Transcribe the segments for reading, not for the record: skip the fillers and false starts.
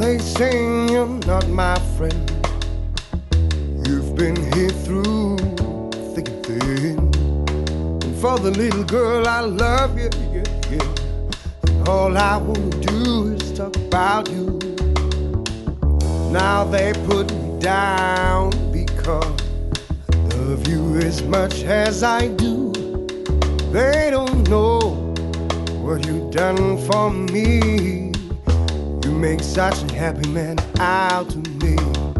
they say you're not my friend. You've been here through thick and thin. And for the little girl, I love you, yeah, yeah. And all I wanna do is talk about you. Now they put me down because I love you as much as I do. They don't know what you've done for me. You make such a happy man out of me.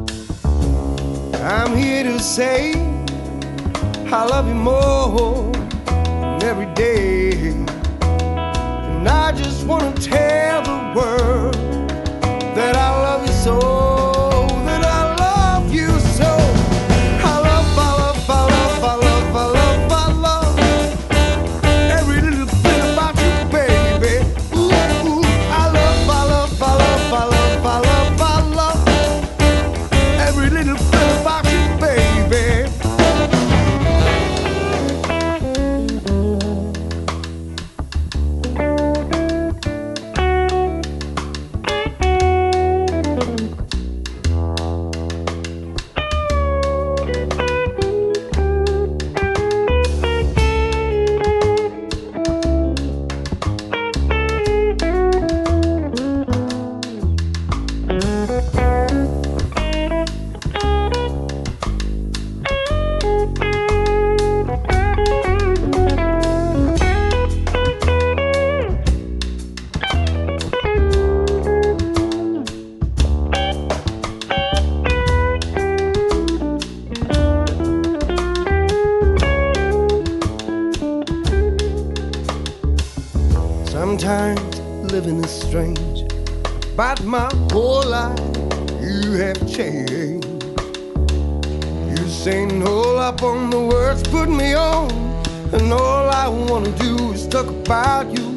I'm here to say I love you more than every day. And I just wanna tell the world that I love you so, that I love you so. I love, I love, I love, I love, I love, I love every little thing about you, baby. Ooh, ooh, I love, I love, I love, I love, I love, I love every little thing about you, baby. Sometimes living is strange, but my whole life you have changed. You sing all up on the words, put me on, and all I wanna do is talk about you.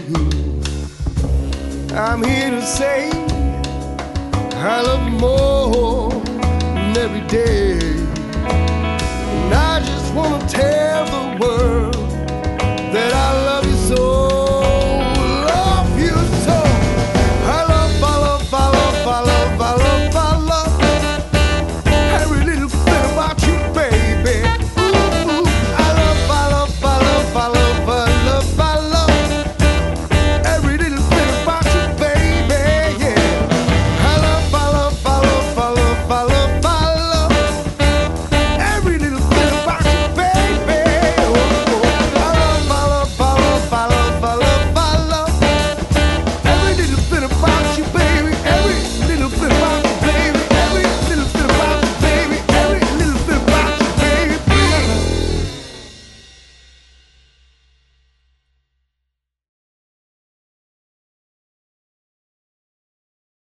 I'm here to say I love you more than every day. And I just wanna tell the world